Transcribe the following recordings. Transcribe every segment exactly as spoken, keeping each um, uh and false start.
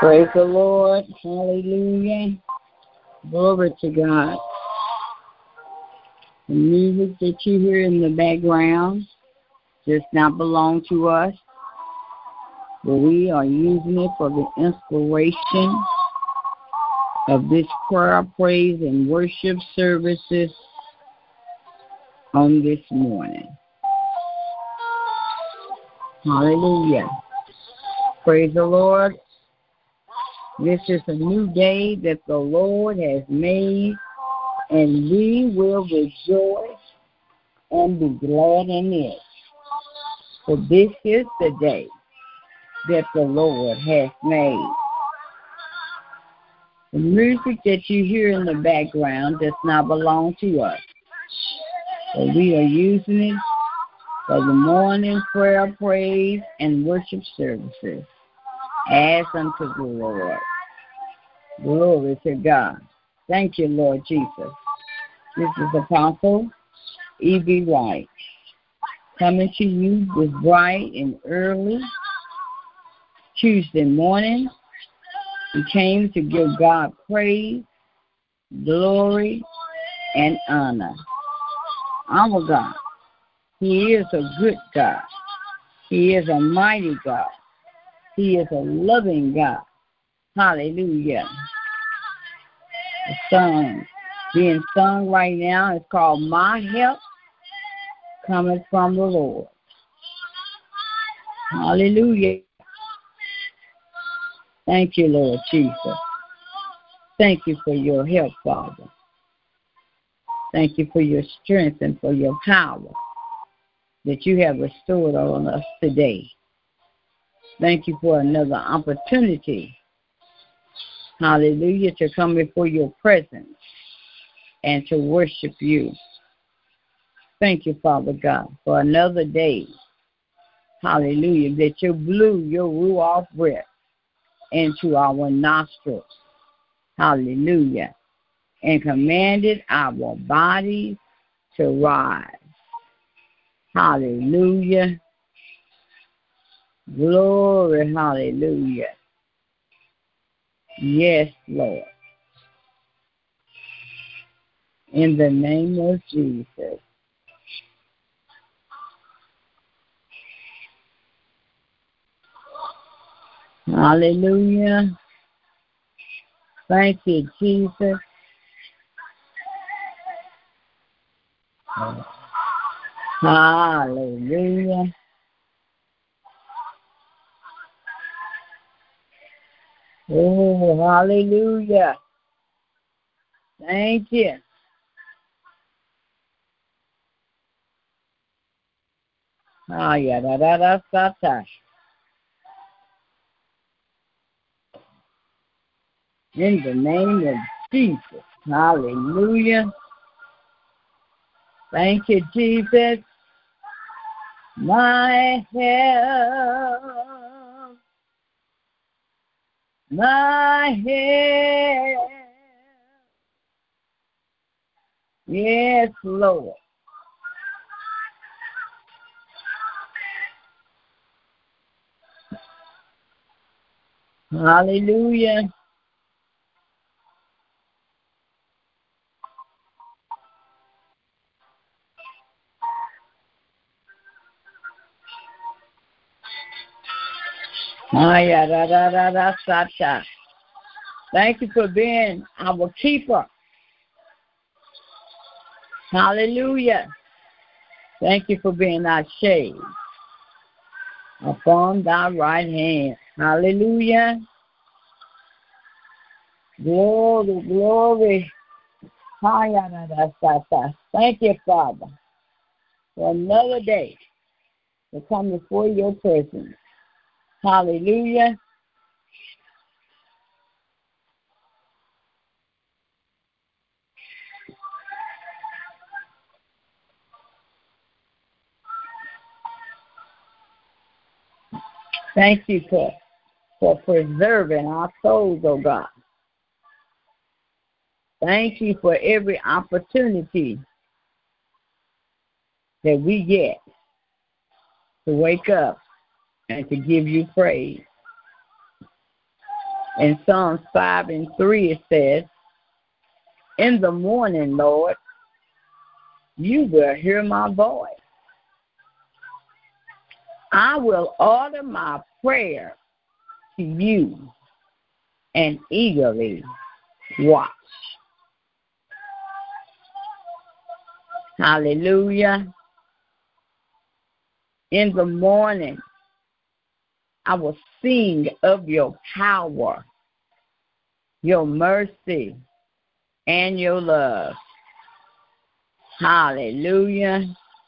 Praise the Lord. Hallelujah. Glory to God. The music that you hear in the background does not belong to us, but we are using it for the inspiration of this prayer, praise, and worship services on this morning. Hallelujah. Praise the Lord. This is a new day that the Lord has made, and we will rejoice and be glad in it. For this is the day that the Lord has made. The music that you hear in the background does not belong to us, but we are using it for the morning prayer, praise, and worship services as unto the Lord. Glory to God. Thank you, Lord Jesus. This is Apostle E B. Wright coming to you this bright and early Tuesday morning. We came to give God praise, glory, and honor. Our God, He is a good God. He is a mighty God. He is a loving God. Hallelujah. The song being sung right now is called My Help Cometh from the Lord. Hallelujah. Thank you, Lord Jesus. Thank you for your help, Father. Thank you for your strength and for your power that you have restored on us today. Thank you for another opportunity, hallelujah, to come before your presence and to worship you. Thank you, Father God, for another day, hallelujah, that you blew your ruach breath into our nostrils, hallelujah, and commanded our bodies to rise. Hallelujah. Glory, hallelujah. Yes, Lord. In the name of Jesus. Hallelujah. Thank you, Jesus. Hallelujah. Oh, hallelujah. Thank you. Ah, yeah, da, da, da, da, da. In the name of Jesus. Hallelujah. Thank you, Jesus. My help. My help. Yes, Lord. Hallelujah. Aya, da, da, da, da, sa, sa. Thank you for being our keeper. Hallelujah. Thank you for being our shade upon thy right hand. Hallelujah. Glory, glory. Aya, da, da, sa, sa. Thank you, Father, for another day to come before your presence. Hallelujah. Thank you for, for preserving our souls, oh God. Thank you for every opportunity that we get to wake up and to give you praise. In Psalms five and three it says, in the morning, Lord, you will hear my voice. I will order my prayer to you and eagerly watch. Hallelujah. In the morning, I will sing of your power, your mercy, and your love. Hallelujah.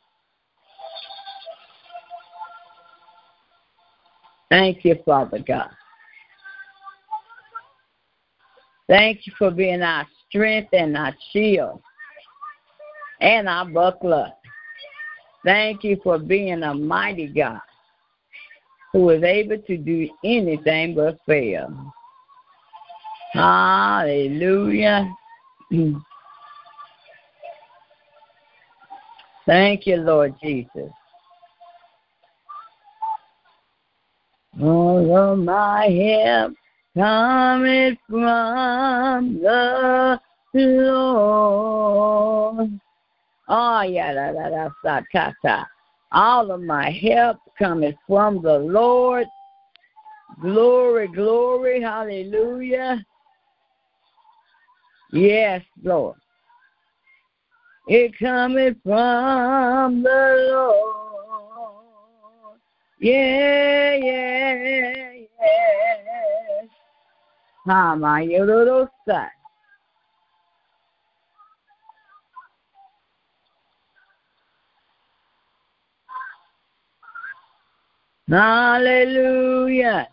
Thank you, Father God. Thank you for being our strength and our shield and our buckler. Thank you for being a mighty God who is able to do anything but fail. Hallelujah. Thank you, Lord Jesus. All of my help coming from the Lord. Oh, yeah, da, da, da, sa, ta, ta. All of my help coming from the Lord. Glory, glory, hallelujah. Yes, Lord. It coming from the Lord. Yeah, yeah, yeah. Hallelujah. Hallelujah.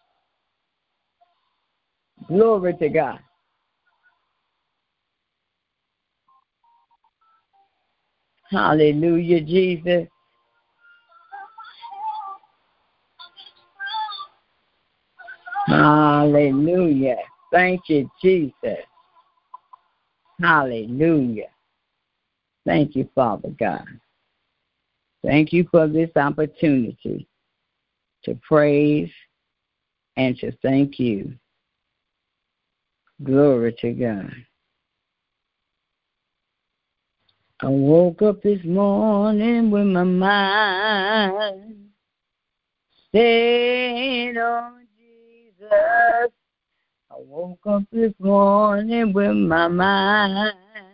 Glory to God. Hallelujah, Jesus. Hallelujah. Thank you, Jesus. Hallelujah. Thank you, Father God. Thank you for this opportunity to praise and to thank you. Glory to God. I woke up this morning with my mind stayed on Jesus. I woke up this morning with my mind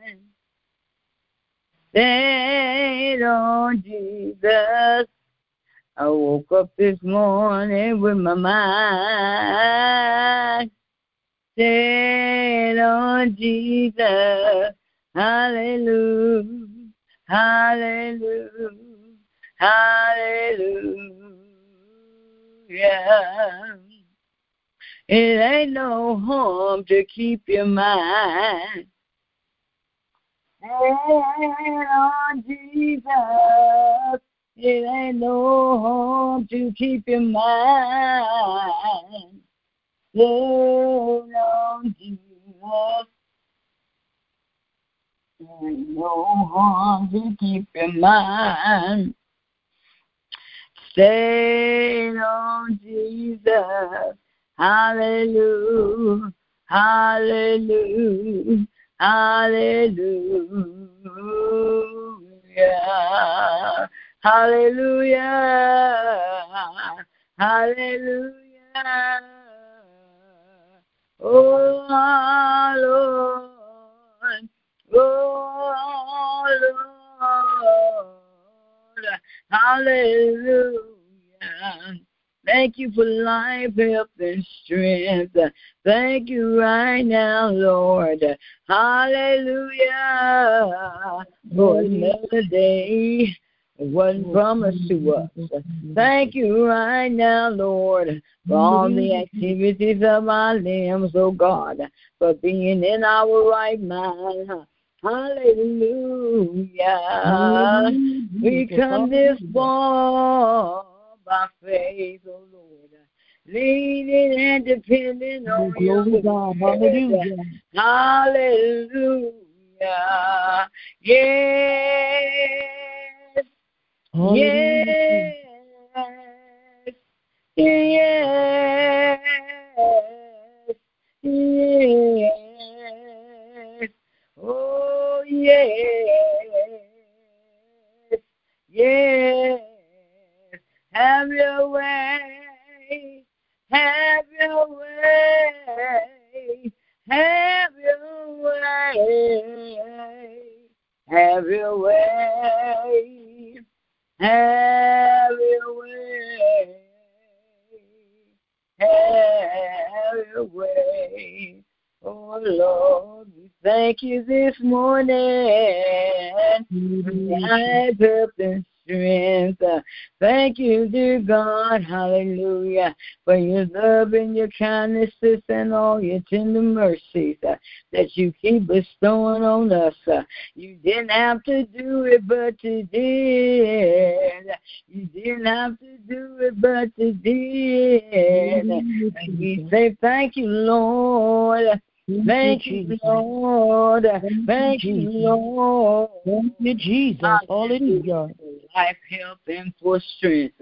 stayed on Jesus. I woke up this morning with my mind stayed on Jesus. Hallelujah, hallelujah, hallelujah. It ain't no harm to keep your mind stayed on Jesus. It ain't no harm to keep your mind stayed on Jesus. Ain't no harm to keep your mind stayed on Jesus. Hallelujah, hallelujah, hallelujah, hallelujah, hallelujah. Oh, Lord. Oh, Lord, hallelujah. Thank you for life, health, and strength. Thank you right now, Lord. Hallelujah. For another day wasn't promised to us. Thank you right now, Lord, for all the activities of our limbs, oh God, for being in our right mind. Hallelujah. We come this far by faith, oh Lord, leaning and depending on you. Hallelujah. Hallelujah. Yes. Yes. Yes. way, have your way, have your way. Oh Lord, we thank you this morning for life, health, and strength. Thank you, dear God, hallelujah, for your love and your kindnesses and all your tender mercies uh, that you keep bestowing on us. Uh, you didn't have to do it, but you did. You didn't have to do it, but you did. And we say thank you, Lord. Thank you, Lord. Thank you, Lord. Thank you, Jesus. Hallelujah. Life, health, and for strength.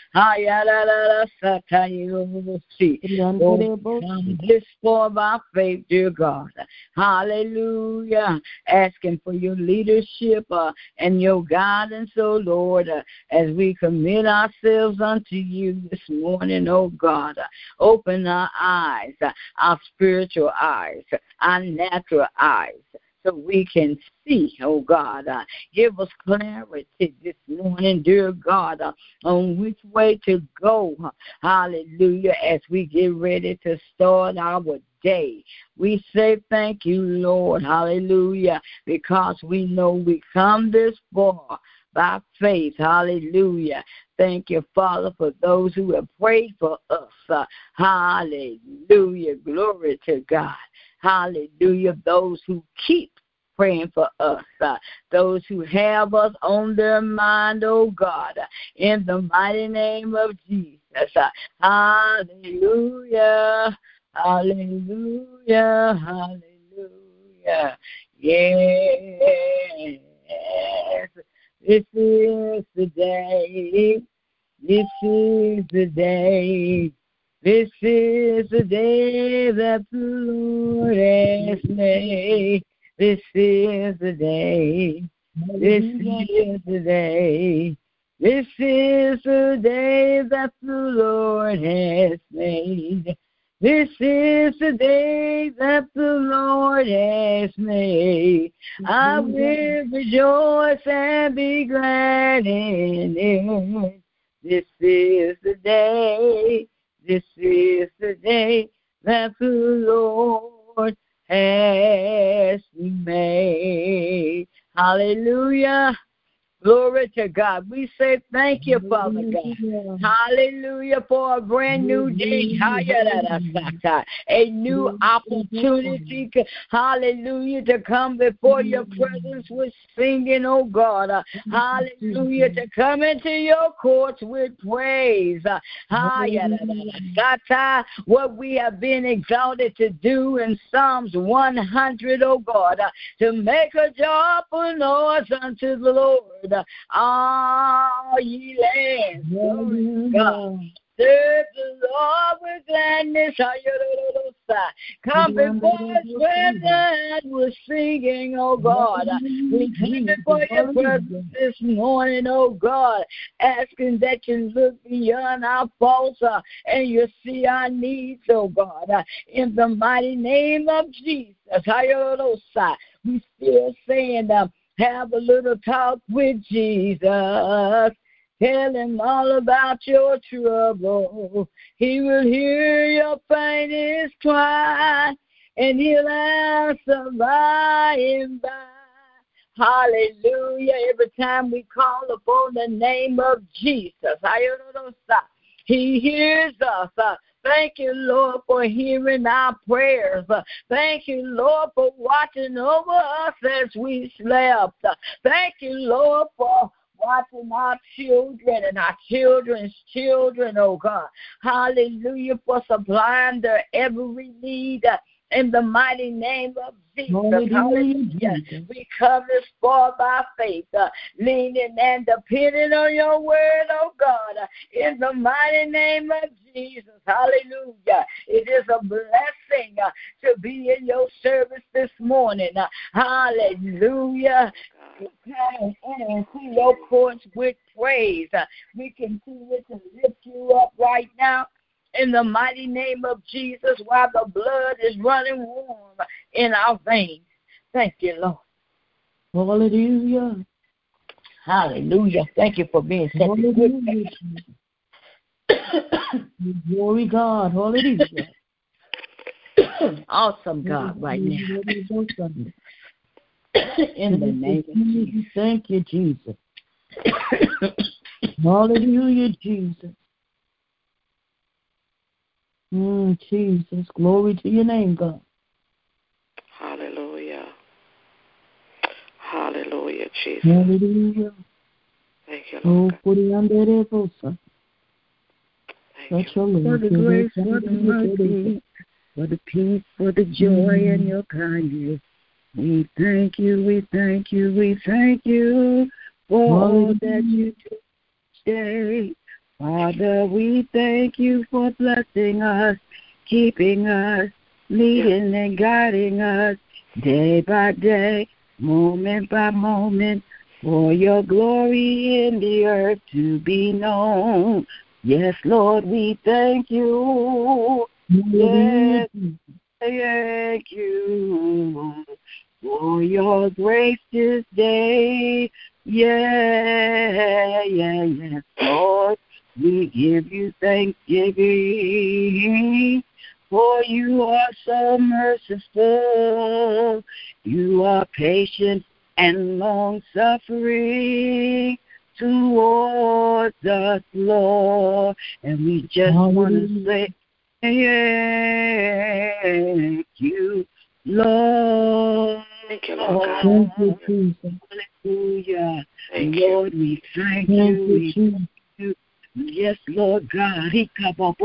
Come this far by faith, dear God. Hallelujah. Asking for your leadership uh, and your guidance, oh Lord, uh, as we commit ourselves unto you this morning, oh God. Uh, open our eyes, uh, our spiritual eyes, our natural eyes, so we can see, oh God. Uh, give us clarity this morning, dear God, uh, on which way to go. Uh, hallelujah. As we get ready to start our day, we say thank you, Lord. Hallelujah. Because we know we come this far by faith. Hallelujah. Thank you, Father, for those who have prayed for us. Uh, hallelujah. Glory to God. Hallelujah. Those who keep praying for us, uh, those who have us on their mind, oh God, uh, in the mighty name of Jesus. Uh, hallelujah. Hallelujah. Hallelujah. Yes. This is the day. This is the day. This is the day that the Lord has made. This is the day. This is the day. This is the day that the Lord has made. This is the day that the Lord has made. I will rejoice and be glad in it. This is the day. This is the day that the Lord has made. Hallelujah. Glory to God. We say thank you, Father God. Hallelujah for a brand new day. A new opportunity. Hallelujah to come before your presence with singing, oh God. Hallelujah to come into your courts with praise. What we have been exalted to do in Psalms one hundred, oh God, to make a joyful noise unto the Lord. All ye lands, glory God. Serve the Lord with gladness. Come before us when God was singing, oh God. We come before your presence this morning, oh God, asking that you look beyond our faults uh, and you see our needs, oh God. Uh, in the mighty name of Jesus, we still saying, uh, have a little talk with Jesus. Tell him all about your trouble. He will hear your faintest cry, and he'll answer by and by. Hallelujah. Every time we call upon the name of Jesus, he hears us. Thank you, Lord, for hearing our prayers. Thank you, Lord, for watching over us as we slept. Thank you, Lord, for watching our children and our children's children, oh God. Hallelujah, for supplying their every need in the mighty name of Jesus. Hallelujah. Hallelujah. We come this far by faith, uh, leaning and depending on your word, oh God, uh, in the mighty name of Jesus. Hallelujah. It is a blessing uh, to be in your service this morning. Uh, hallelujah. Come into your courts with praise. Uh, we continue to lift you up right now in the mighty name of Jesus while the blood is running warm in our veins. Thank you, Lord. Hallelujah. Hallelujah. Thank you for being such a good God. Glory God. Hallelujah. Awesome God right now. In the name of Jesus. Thank you, Jesus. Hallelujah, Jesus. Mm, Jesus. Glory to your name, God. Hallelujah. Hallelujah, Jesus. Hallelujah. Thank you, Lord. Oh, put it under there, Bosa. Thank you. For the grace, for the mercy, for the peace, for the joy and your kindness. We thank you, we thank you, we thank you for all that you do today. Father, we thank you for blessing us, keeping us, leading and guiding us day by day, moment by moment, for your glory in the earth to be known. Yes, Lord, we thank you. Yes, thank you for your grace this day. Yeah, yeah, yes, Lord. We give you thanksgiving, for you are so merciful. You are patient and long-suffering towards us, Lord. And we just want to say thank you, Lord. Thank you, Lord God. Thank you, Jesus. Hallelujah. Thank Lord, we thank Thank you. you, We Jesus. Yes, Lord God. Yes, Lord.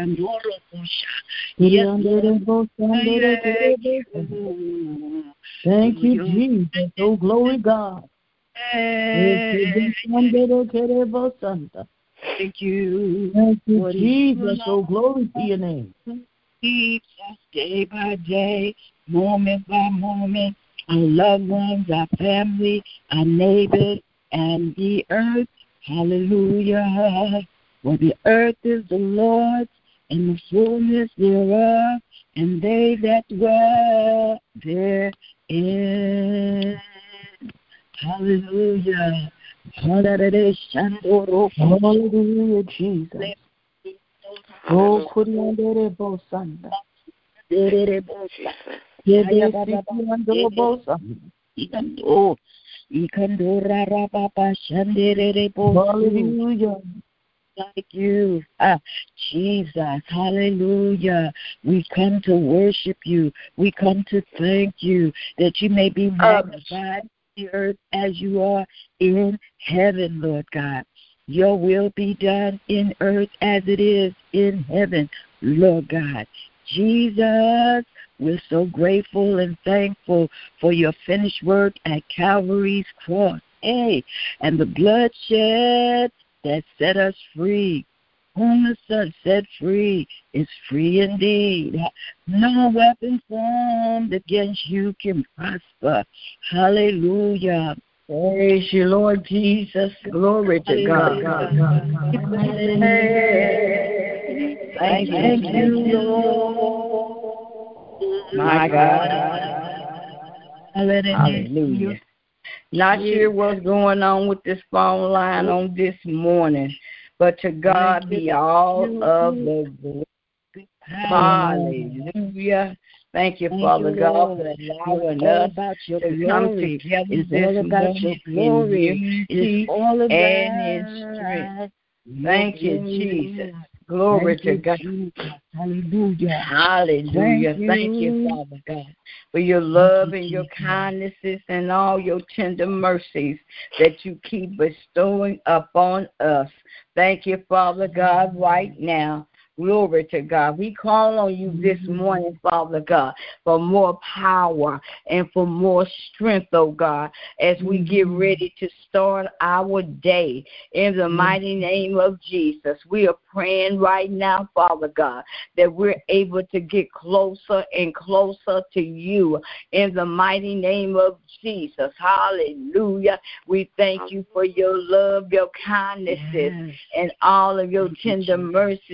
Thank you, Jesus. Oh, glory God. Thank you. Thank you, Jesus. Oh, glory to your name. Keeps us day by day, moment by moment, our loved ones, our family, our neighbors, and the earth. Hallelujah. For the earth is the Lord's, and the fullness thereof, and they that dwell therein. Hallelujah. Hallelujah, Jesus. Oh, Kuriandere Bosanda. Oh, hallelujah. Like you, ah, Jesus, hallelujah. We come to worship you. We come to thank you that you may be magnified in the earth as you are in heaven, Lord God. Your will be done in earth as it is in heaven, Lord God. Jesus, we're so grateful and thankful for your finished work at Calvary's cross. Hey, and the bloodshed that set us free. Whom the Son set free is free indeed. No weapon formed against you can prosper. Hallelujah. Praise you, Lord Jesus. Glory to God. God, God, God. Thank, Thank you, Lord. My God. Hallelujah. Not sure what's going on with this phone line on this morning, but to God be all of the glory. Hallelujah. Thank you, Father God, for allowing us to come together this morning in unity and in strength. Thank you, Jesus. Glory to God. Hallelujah. Hallelujah. Thank you, Father God, for your love and your kindnesses and all your tender mercies that you keep bestowing upon us. Thank you, Father God, right now. Glory to God. We call on you this morning, Father God, for more power and for more strength, oh God, as we get ready to start our day. In the mighty name of Jesus, we are praying right now, Father God, that we're able to get closer and closer to you. In the mighty name of Jesus, hallelujah. We thank you for your love, your kindnesses, and all of your tender mercies you keep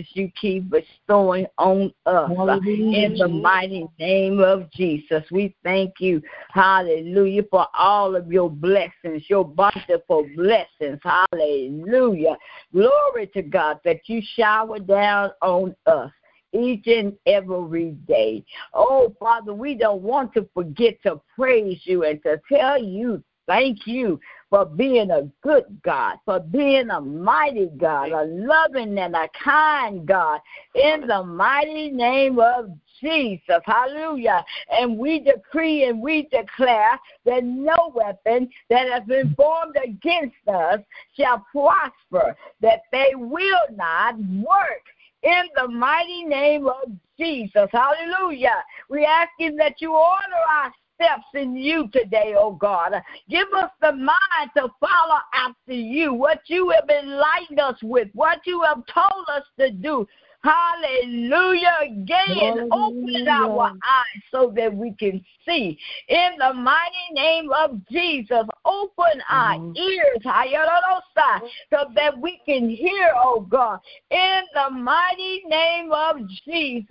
keep bestowing on us uh, in the mighty name of Jesus. We thank you, hallelujah, for all of your blessings, your bountiful blessings, hallelujah. Glory to God that you shower down on us each and every day. Oh, Father, we don't want to forget to praise you and to tell you thank you for being a good God, for being a mighty God, a loving and a kind God, in the mighty name of Jesus. Hallelujah. And we decree and we declare that no weapon that has been formed against us shall prosper, that they will not work in the mighty name of Jesus. Hallelujah. We ask you that you order our steps in you today, oh God. Give us the mind to follow after you, what you have enlightened us with, what you have told us to do. Hallelujah. Again, open our eyes so that we can see. In the mighty name of Jesus, open our mm-hmm. ears, so that we can hear, oh God. In the mighty name of Jesus,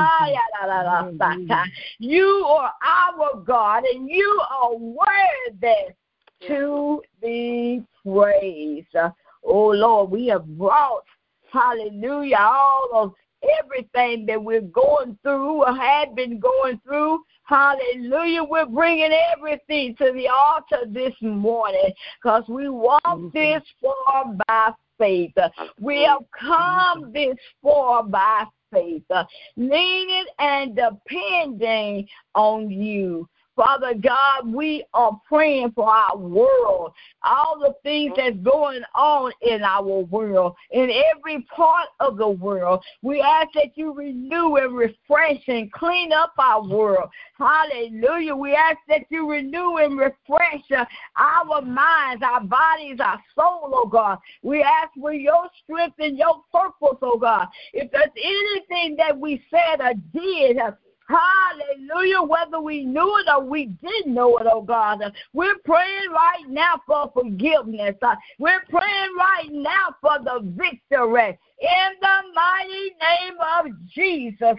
mm-hmm. you are our God, and you are worthy to be praised. Oh Lord, we have brought, hallelujah, all of everything that we're going through or had been going through. Hallelujah, we're bringing everything to the altar this morning because we walk mm-hmm. this far by faith. We have come this far by faith, leaning and depending on you. Father God, we are praying for our world, all the things that's going on in our world, in every part of the world. We ask that you renew and refresh and clean up our world. Hallelujah. We ask that you renew and refresh uh, our minds, our bodies, our soul, oh God. We ask for your strength and your purpose, oh God. If there's anything that we said or did, uh, hallelujah, whether we knew it or we didn't know it, oh God. We're praying right now for forgiveness. We're praying right now for the victory. In the mighty name of Jesus.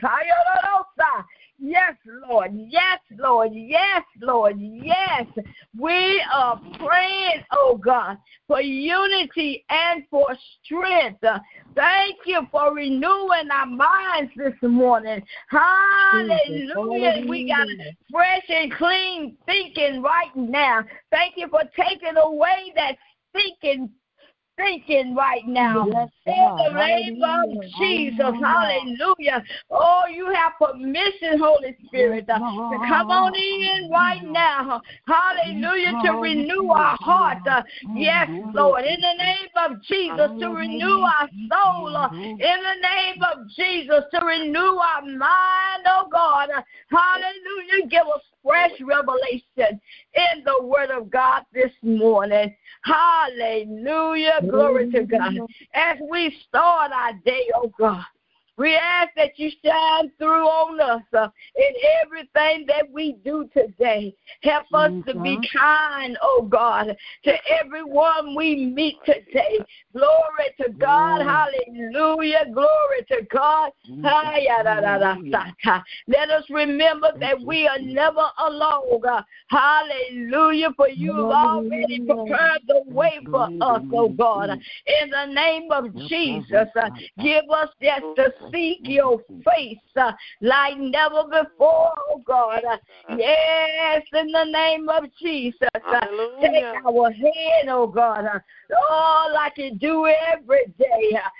Yes, Lord. Yes, Lord. Yes, Lord. Yes. We are praying, oh God, for unity and for strength. Thank you for renewing our minds this morning. Hallelujah. We got fresh and clean thinking right now. Thank you for taking away that thinking thinking right now. Yes, in the name of Jesus. Hallelujah. Oh, you have permission, Holy Spirit, uh, to come on in right now. Hallelujah. To renew our heart. Uh, yes, Lord. In the name of Jesus, to renew our soul. Uh, in the name of Jesus, to renew our mind, oh God. Uh, hallelujah. Give us fresh revelation in the Word of God this morning. Hallelujah. Glory to God. As we start our day, oh God, we ask that you shine through on us uh, in everything that we do today. Help us mm-hmm. to be kind, oh God, to everyone we meet today. Glory to God. Mm-hmm. Hallelujah. Glory to God. Mm-hmm. Let us remember that we are never alone. God. Hallelujah. For you have already prepared the way for us, oh God. In the name of Jesus, uh, give us just the seek your face uh, like never before, oh God. Uh, yes, in the name of Jesus. Uh, take our hand, oh God. Uh, oh, like you do every day. Uh,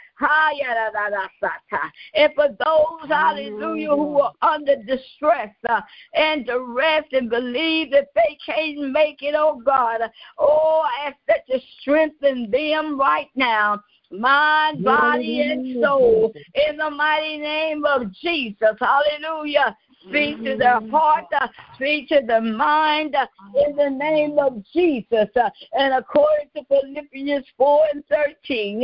and for those, hallelujah, who are under distress uh, and duress and believe that they can't make it, oh God. Oh, I ask that you strengthen them right now. Mind, body, and soul, in the mighty name of Jesus. Hallelujah. Speak to their heart, uh, speak to the mind, uh, in the name of Jesus. Uh, and according to Philippians four and thirteen,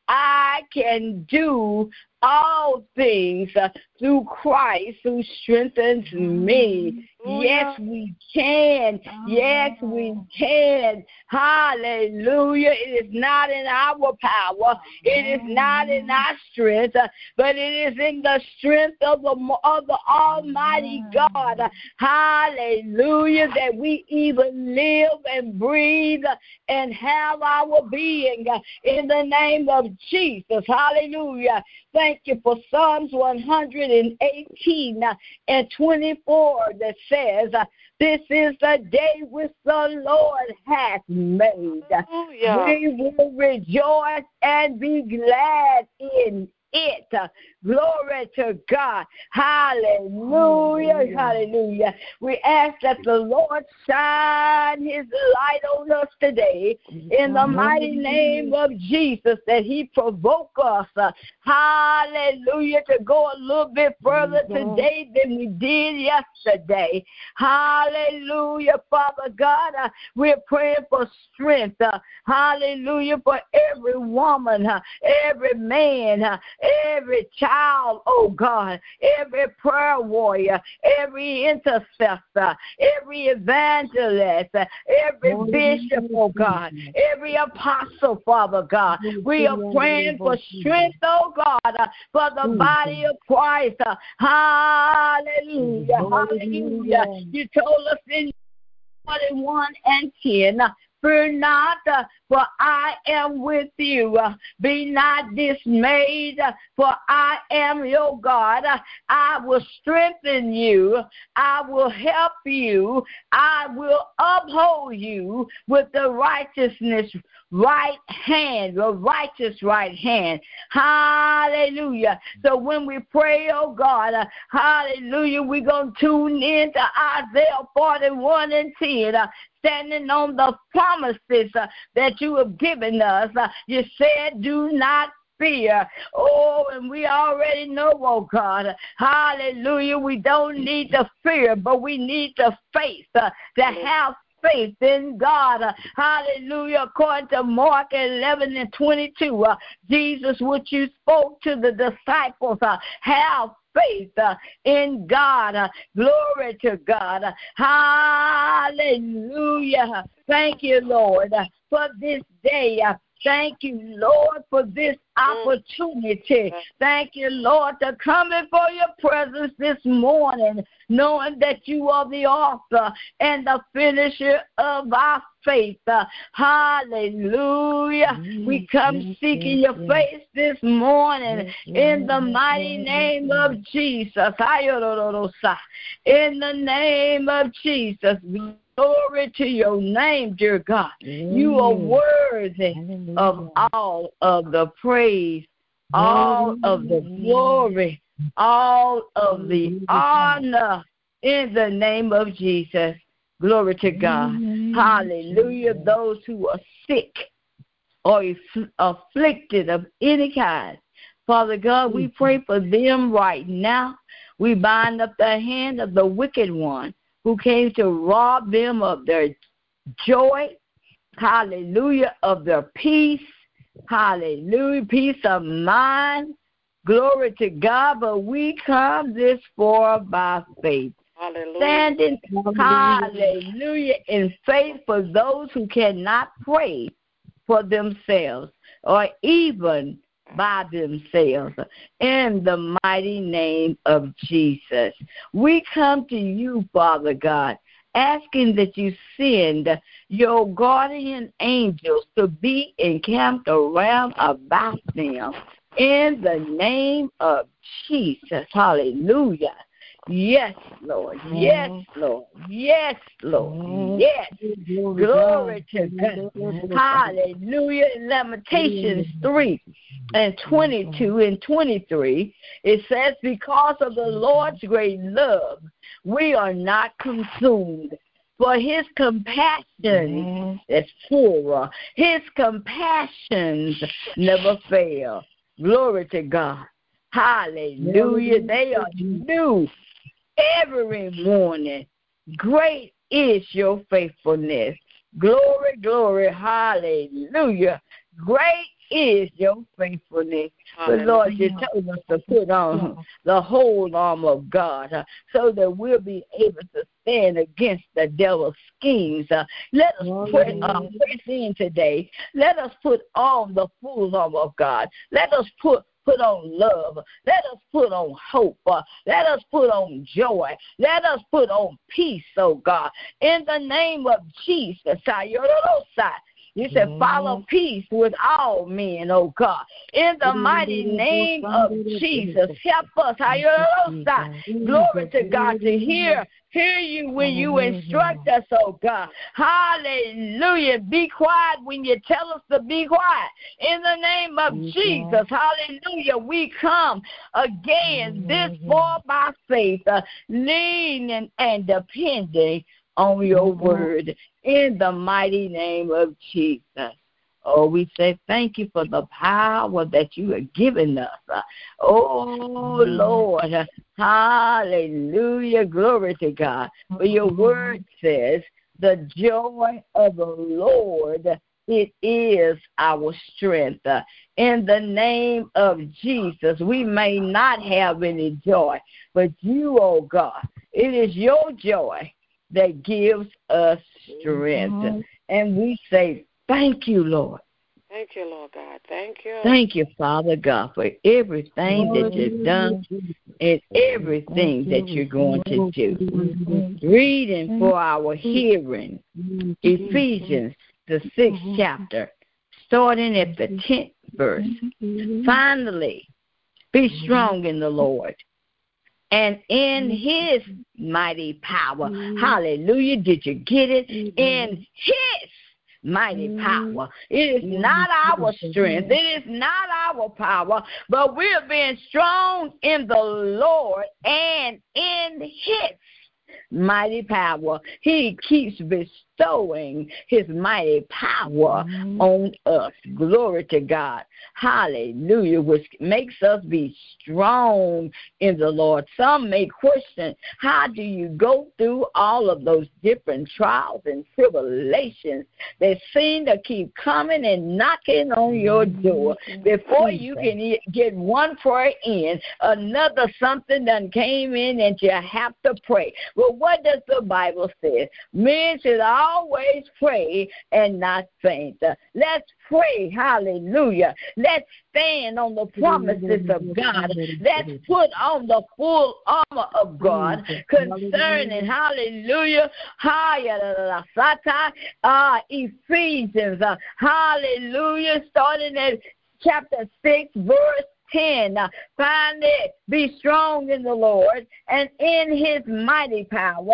I can do all things uh, through Christ who strengthens me. Oh, Yes, yeah. we can. Yes, we can. Hallelujah. It is not in our power. It is not in our strength, uh, but it is in the strength of the, of the Almighty God. Hallelujah. That we even live and breathe and have our being uh, in the name of Jesus. Hallelujah. Thank you for Psalms one hundred eighteen and twenty-four that says, this is the day which the Lord hath made. Oh, yeah. We will rejoice and be glad in it. Glory to God. Hallelujah. Hallelujah. Hallelujah. We ask that the Lord shine his light on us today in the mighty name of Jesus, that he provoke us. Uh, hallelujah. To go a little bit further today than we did yesterday. Hallelujah. Father God, uh, we're praying for strength. Uh, hallelujah. For every woman, uh, every man, uh, every child. Oh God, every prayer warrior, every intercessor, every evangelist, every bishop, oh God, every apostle, Father God. We are praying for strength, oh God, for the body of Christ. Hallelujah, hallelujah. You told us in forty-one and ten, fear not, uh, for I am with you. Uh, be not dismayed, uh, for I am your God. Uh, I will strengthen you. I will help you. I will uphold you with the righteousness right hand, the righteous right hand. Hallelujah. So when we pray, oh God, uh, hallelujah, we're going to tune in to Isaiah forty-one and ten. Uh, standing on the promises uh, that you have given us. Uh, you said, do not fear. Oh, and we already know, oh God, hallelujah, we don't need to fear, but we need to faith, uh, to have faith in God. Uh, hallelujah. According to Mark eleven and twenty-two, uh, Jesus, what you spoke to the disciples, uh, have faith uh, in God. Uh, glory to God. Uh, hallelujah. Thank you, Lord, uh, for this day. Uh, Thank you, Lord, for this opportunity. Thank you, Lord, to come before your presence this morning, knowing that you are the author and the finisher of our faith. Uh, hallelujah. We come seeking your face this morning in the mighty name of Jesus. In the name of Jesus. Glory to your name, dear God. You are worthy of all of the praise, all of the glory, all of the honor in the name of Jesus. Glory to God. Hallelujah. Those who are sick or afflicted of any kind, Father God, we pray for them right now. We bind up the hand of the wicked one who came to rob them of their joy, hallelujah, of their peace, hallelujah, peace of mind. Glory to God, but we come this far by faith. Hallelujah. Standing, hallelujah, in faith for those who cannot pray for themselves or even by themselves. In the mighty name of Jesus, we come to you, Father God, asking that you send your guardian angels to be encamped around about them in the name of Jesus. Hallelujah. Yes, Lord. Yes, Lord. Yes, Lord. Yes. Glory to God. Hallelujah. In Lamentations three and twenty-two and twenty-three, it says, because of the Lord's great love, we are not consumed. For his compassion is full. His compassions never fail. Glory to God. Hallelujah. They are new every morning. Great is your faithfulness. Glory, glory, hallelujah. Great is your faithfulness. But, Lord, you told us to put on the whole armor of God uh, so that we'll be able to stand against the devil's schemes. Uh, let us put uh, press in today. Let us put on the full armor of God. Let us put Put on love. Let us put on hope. Uh, let us put on joy. Let us put on peace, oh God. In the name of Jesus. You said, follow peace with all men, oh God. In the mighty name of Jesus, help us. Glory to God to hear. Hear you when you instruct us, oh God. Hallelujah. Be quiet when you tell us to be quiet. In the name of Jesus, hallelujah, we come again this far by faith, uh, leaning and depending on your word. In the mighty name of Jesus. Oh, we say thank you for the power that you have given us. Oh, Lord. Hallelujah. Glory to God. For your word says, the joy of the Lord, it is our strength. In the name of Jesus, we may not have any joy, but you, oh God, it is your joy that gives us strength. And we say, thank you, Lord. Thank you, Lord God. Thank you. Thank you, Father God, for everything that you've done and everything that you're going to do. Reading for our hearing, Ephesians, the sixth chapter, starting at the tenth verse. Finally, be strong in the Lord and in his mighty power. Hallelujah. Did you get it? In his mighty power. It is not our strength. It is not our power, but we're being strong in the Lord and in his mighty power. He keeps bestowing his mighty power mm-hmm. on us. Glory to God. Hallelujah. Which makes us be strong in the Lord. Some may question, how do you go through all of those different trials and tribulations that seem to keep coming and knocking on your door? Before you can get one prayer in, another something done came in and you have to pray. Well, what does the Bible say? Men should always pray and not faint. Let's pray. Hallelujah. Let's stand on the promises of God. Let's put on the full armor of God concerning, hallelujah, uh, Ephesians, uh, hallelujah, starting at chapter six, verse ten. Uh, finally, be strong in the Lord and in his mighty power.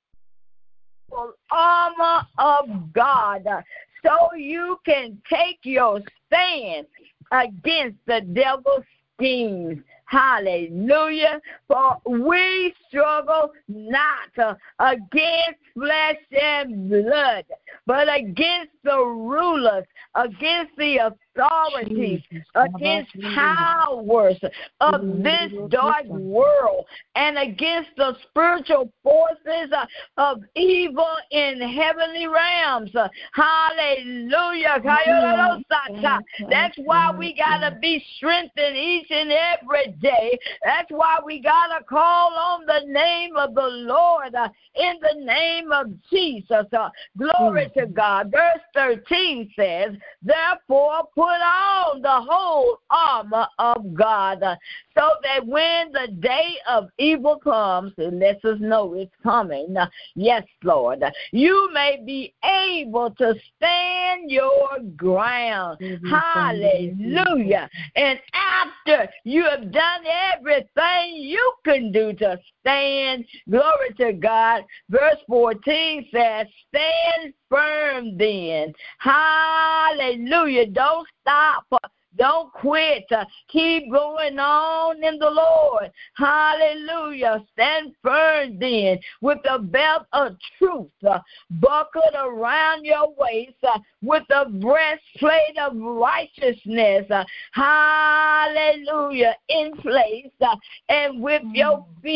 Armor of God, uh, so you can take your stand against the devil's schemes. Hallelujah. For we struggle not uh, against flesh and blood, but against the rulers, against the authorities, against powers of this dark world, and against the spiritual forces uh, of evil in heavenly realms. Uh, hallelujah. That's why we got to be strengthened each and every day. That's why we got to call on the name of the Lord uh, in the name of Jesus. Uh, glory to God. Verse thirteen says, therefore put on the whole armor of God, uh, so that when the day of evil comes, it lets us know it's coming. Uh, yes, Lord. You may be able to stand your ground. Hallelujah. And after you have done everything you can do to stand, glory to God, verse fourteen says, stand firm then. Hallelujah. Don't stop. Don't quit. Keep going on in the Lord. Hallelujah. Stand firm then with the belt of truth uh, buckled around your waist, uh, with the breastplate of righteousness. Uh, hallelujah. In place, uh, and with your feet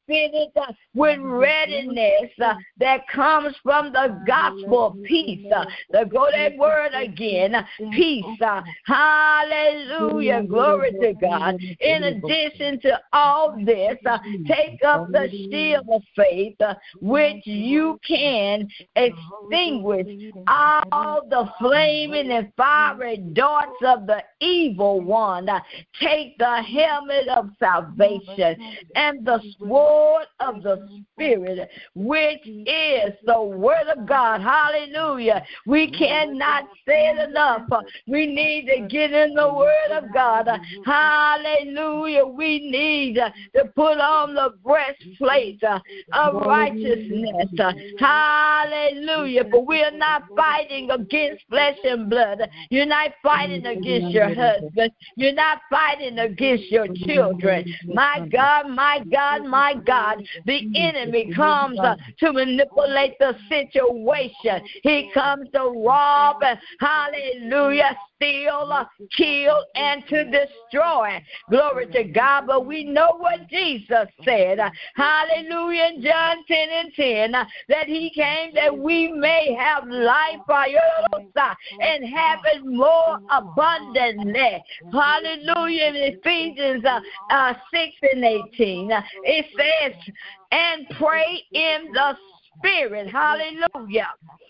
fitted uh, with readiness uh, that comes from the gospel of peace. Uh, the go that word again, uh, peace. Uh, hallelujah, glory to God. In addition to all this, uh, take up the shield of faith, uh, which you can extinguish all the flaming and fiery darts of the evil one. Uh, take the helmet of salvation and the sword of the Spirit, which is the word of God. Hallelujah. We cannot say it enough. We need to get in the word of God. Hallelujah. We need to put on the breastplate of righteousness. Hallelujah. But we are not fighting against flesh and blood. You're not fighting against your husband. You're not fighting against your children. My God, my God, my God, the enemy comes uh, to manipulate the situation. He comes to rob, hallelujah, steal, uh, kill, and to destroy. Glory to God. But we know what Jesus said. Uh, hallelujah. In John ten and ten, uh, that he came that we may have life uh, and have it more abundantly. Hallelujah. In Ephesians uh, uh, six and eighteen, uh, it says, and pray in the Spirit. Hallelujah.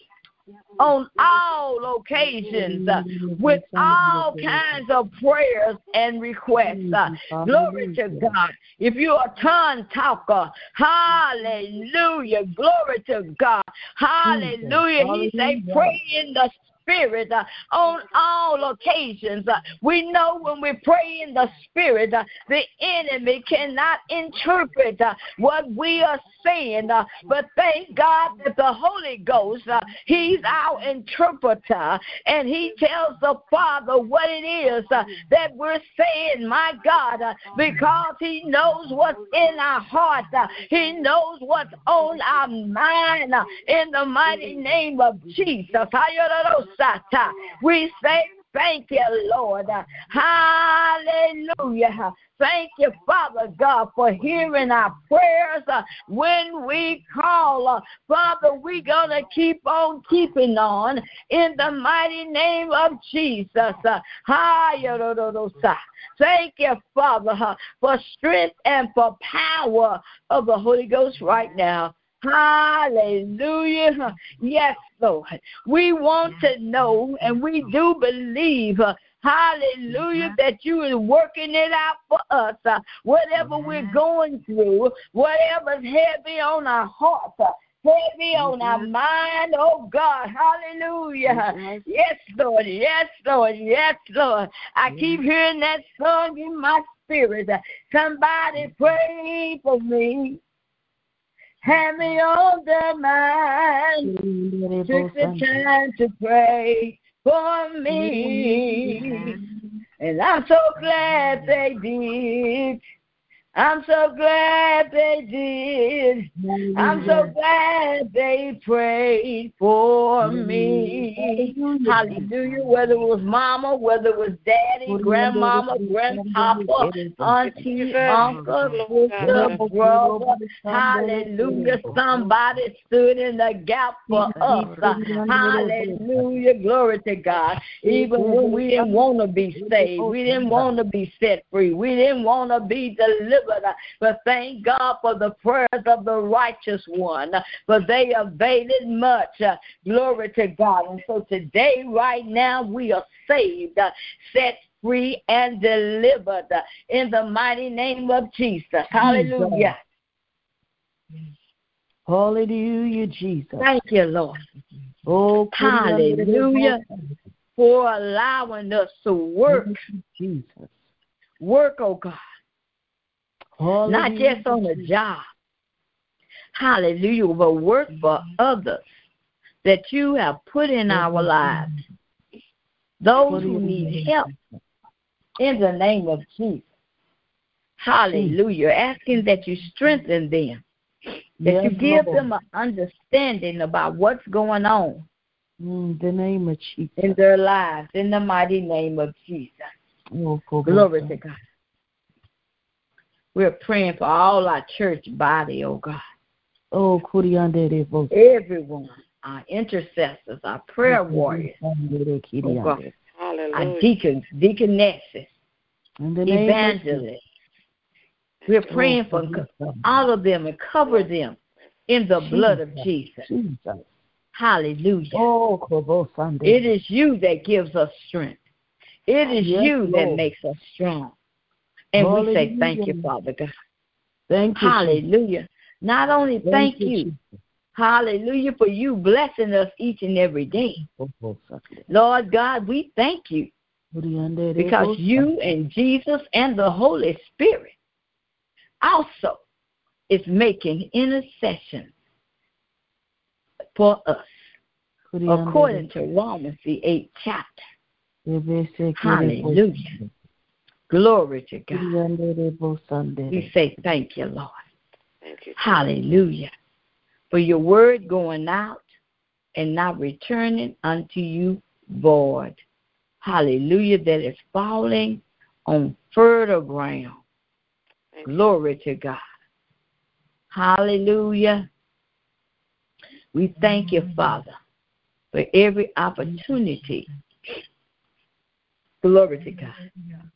On all occasions, uh, with all kinds of prayers and requests. Uh, glory to God. If you're a tongue talker, hallelujah. Glory to God. Hallelujah. He say, pray in the Spirit uh, on all occasions. Uh, we know when we pray in the Spirit, uh, the enemy cannot interpret uh, what we are saying. Uh, but thank God that the Holy Ghost, uh, he's our interpreter, and he tells the Father what it is uh, that we're saying, my God, uh, because he knows what's in our heart. Uh, he knows what's on our mind. Uh, in the mighty name of Jesus. We say thank you, Lord. Hallelujah. Thank you, Father God, for hearing our prayers uh, when we call. Uh, Father, we're going to keep on keeping on in the mighty name of Jesus. Uh, Thank you, Father, uh, for strength and for power of the Holy Ghost right now. Hallelujah. Yes, Lord. We want to know, and we do believe, uh, hallelujah, that you are working it out for us. Uh, whatever we're going through, whatever's heavy on our heart, uh, heavy on our mind, oh God, hallelujah. Yes, Lord, yes, Lord, yes, Lord. I keep hearing that song in my spirit. Somebody pray for me. Have me on their mind. Took the time to pray for me. And I'm so glad they did. I'm so glad they did. I'm so glad they prayed for me. Hallelujah. Whether it was mama, whether it was daddy, grandmama, grandpapa, auntie, uncle, sister, brother. Hallelujah. Somebody stood in the gap for us. Hallelujah. Glory to God. Even when we didn't want to be saved, we didn't want to be set free, we didn't want to be delivered. But thank God for the prayers of the righteous one, for they availed much. Glory to God. And so today, right now, we are saved, set free, and delivered in the mighty name of Jesus. Hallelujah. Hallelujah, Jesus. Thank you, Lord. Oh, hallelujah, for allowing us to work. Jesus. Work, oh God. Hallelujah. Not just on the job. Hallelujah, but work for others that you have put in our lives. Those who need help in the name of Jesus. Hallelujah. Asking that you strengthen them, that yes, you give Lord. them an understanding about what's going on in the name of Jesus. In their lives, in the mighty name of Jesus. Oh, glory to God. We're praying for all our church body, oh God. Oh, Kuriande. Everyone, our intercessors, our prayer warriors, oh God. Hallelujah. Our deacons, deaconesses, evangelists. We're praying for all of them and cover them in the blood of Jesus. Hallelujah. Oh, it is you that gives us strength. It is yes, you Lord. that makes us strong. And Hallelujah. we say thank you, Father God. Thank you. Hallelujah. Jesus. Not only thank, thank you, you hallelujah, for you blessing us each and every day. Lord God, we thank you because you and Jesus and the Holy Spirit also is making intercession for us, according to Romans, the eighth chapter. Hallelujah. Glory to God. We say thank you, Lord. Thank you. Hallelujah. For your word going out and not returning unto you void. Hallelujah. That is falling on fertile ground. Glory to God. Hallelujah. We thank you, Father, for every opportunity. Glory to God.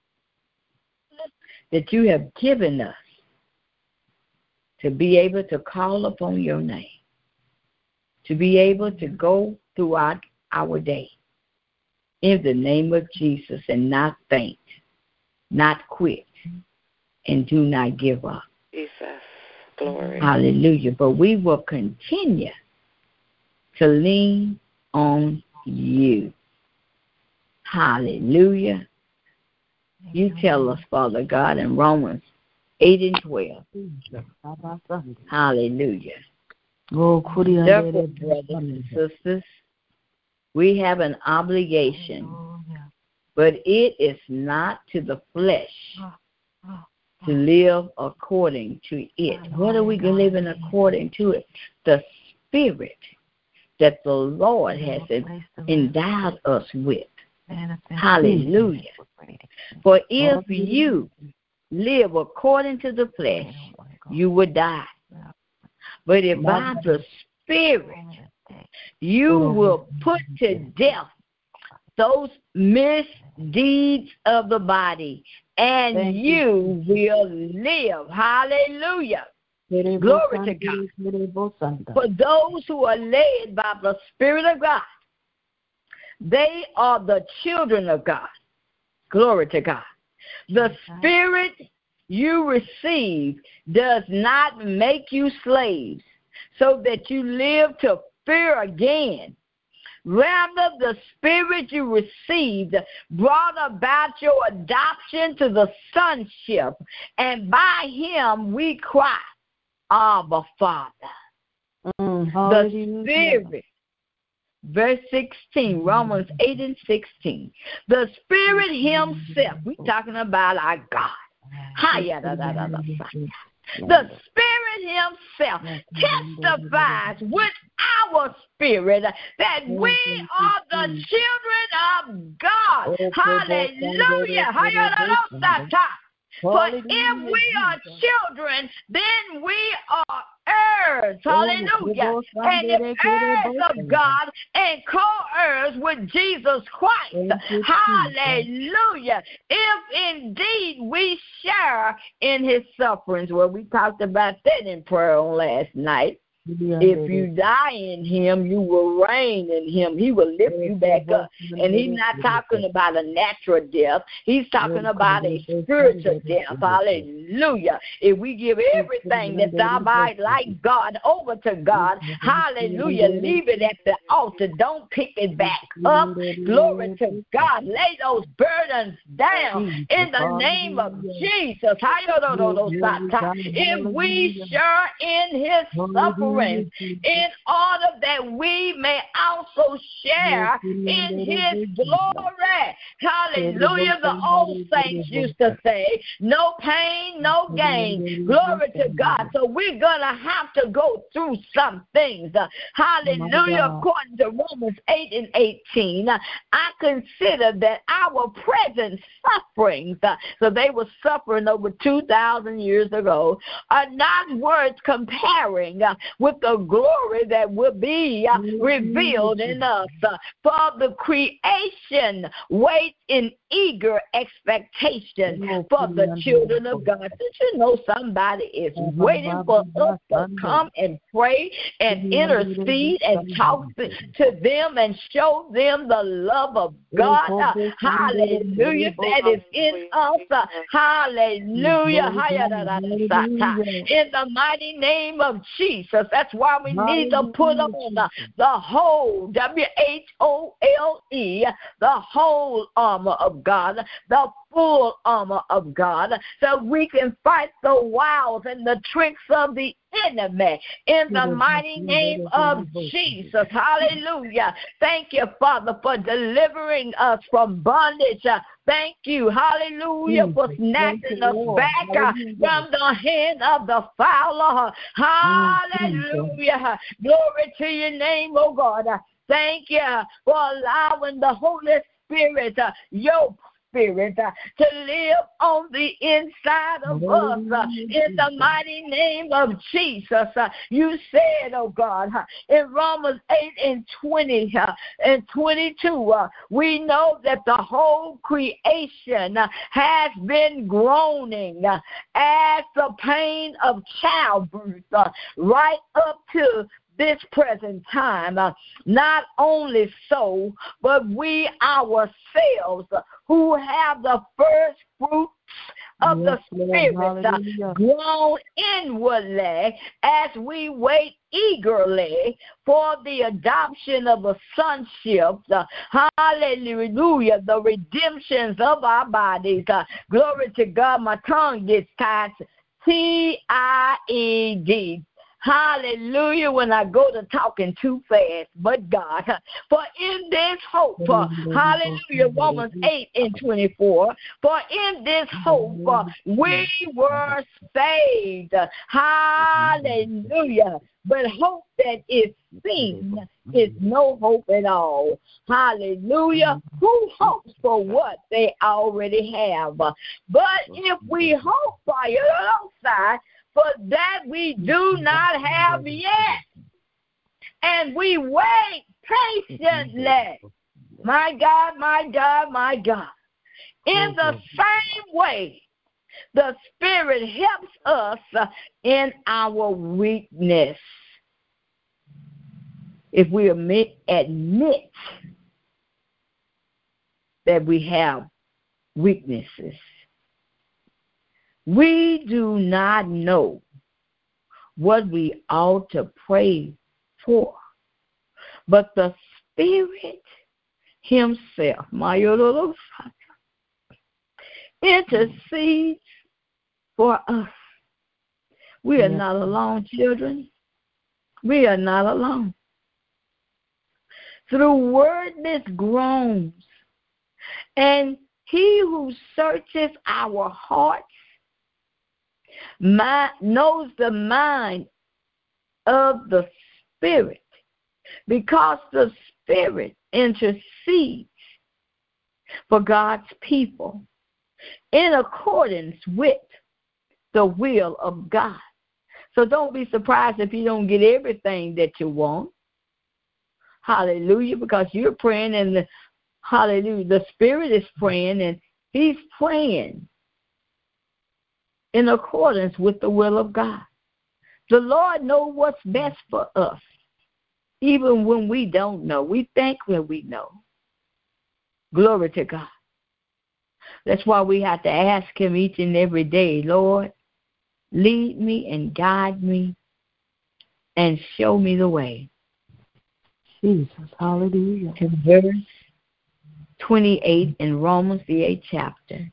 That you have given us to be able to call upon your name, to be able to go throughout our day in the name of Jesus and not faint, not quit, and do not give up. Jesus, glory. Hallelujah. But we will continue to lean on you. Hallelujah. You tell us, Father God, in Romans eight and twelve. Hallelujah. Therefore, brothers and sisters, we have an obligation, but it is not to the flesh to live according to it. What are we living according to it? The Spirit that the Lord has endowed us with. Hallelujah. For if you live according to the flesh, you would die. But if by the Spirit you will put to death those misdeeds of the body, and you will live. Hallelujah. Glory to God. For those who are led by the Spirit of God, they are the children of God. Glory to God. The Spirit you receive does not make you slaves so that you live to fear again. Rather, the Spirit you received brought about your adoption to the sonship, and by him we cry, Abba, Father. Mm, the Spirit, verse sixteen, Romans eight and sixteen. The Spirit himself, we're talking about our God. The Spirit himself testifies with our spirit that we are the children of God. Hallelujah. For if we are children, then we are heirs. Hallelujah. And if heirs of God and co-heirs with Jesus Christ. Hallelujah. If indeed we share in his sufferings. Well, we talked about that in prayer on last night. If you die in him, you will reign in him. He will lift you back up. And he's not talking about a natural death. He's talking about a spiritual death. Hallelujah. If we give everything that's our body like God over to God, hallelujah, leave it at the altar. Don't pick it back up. Glory to God. Lay those burdens down in the name of Jesus. If we share in his suffering, sufferings, in order that we may also share in his glory. Hallelujah. The old saints used to say, no pain, no gain. Glory to God. So we're going to have to go through some things. Hallelujah. According to Romans eight and eighteen, I consider that our present sufferings, so they were suffering over two thousand years ago, are not worth comparing with the glory that will be revealed in us. For the creation waits in eager expectation for the children of God. Did you know somebody is waiting for us to come and pray and intercede and talk to them and show them the love of God? Uh, hallelujah. That is in us. Uh, hallelujah. In the mighty name of Jesus. That's why we need to put on the, the whole, W H O L E, the whole armor of God, the full armor of God, so we can fight the wiles and the tricks of the enemy in the mighty name of Jesus. Hallelujah. Thank you, Father, for delivering us from bondage. Thank you, hallelujah, for snatching us back uh, from the hand of the fowler. Hallelujah. Glory to your name, oh God. Thank you for allowing the Holy Spirit, uh, your Spirit, uh, to live on the inside of us uh, in the mighty name of Jesus. Uh, you said, oh God, uh, in Romans eight and twenty uh, and twenty-two, uh, we know that the whole creation uh, has been groaning uh, as the pain of childbirth uh, right up to this present time. Uh, not only so, but we ourselves uh, who have the first fruits of yes, the Spirit uh, grown inwardly as we wait eagerly for the adoption of a sonship. Uh, hallelujah. The redemptions of our bodies. Uh, glory to God. My tongue gets tied. T I E D. Hallelujah, when I go to talking too fast, but God. For in this hope, uh, hallelujah, Romans eight and twenty-four, for in this hope uh, we were saved. Hallelujah. But hope that is seen is no hope at all. Hallelujah. Who hopes for what they already have? But if we hope for your side, for that we do not have yet, and we wait patiently. My God, my God, my God. In the same way, the Spirit helps us in our weakness. If we admit, admit that we have weaknesses, we do not know what we ought to pray for, but the Spirit himself, my intercedes for us. We are not alone, children. We are not alone. Through wordless groans, and he who searches our hearts My, knows the mind of the Spirit, because the Spirit intercedes for God's people in accordance with the will of God. So don't be surprised if you don't get everything that you want. Hallelujah, because you're praying and the, hallelujah, the Spirit is praying and he's praying in accordance with the will of God. The Lord knows what's best for us, even when we don't know. We think that we know. Glory to God. That's why we have to ask him each and every day, Lord, lead me and guide me and show me the way. Jesus, hallelujah. To verse twenty-eight in Romans, the eighth chapter.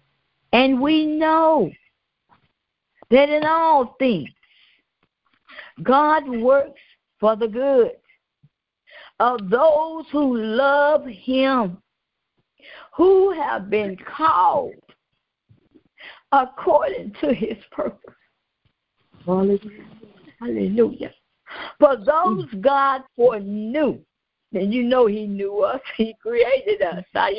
And we know that in all things God works for the good of those who love him, who have been called according to his purpose. Hallelujah. Hallelujah. For those God foreknew, and you know he knew us, he created us. Hey,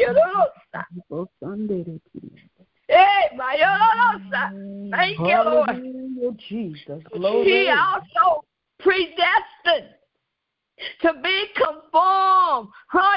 thank you, Lord. Jesus. He also predestined to be conformed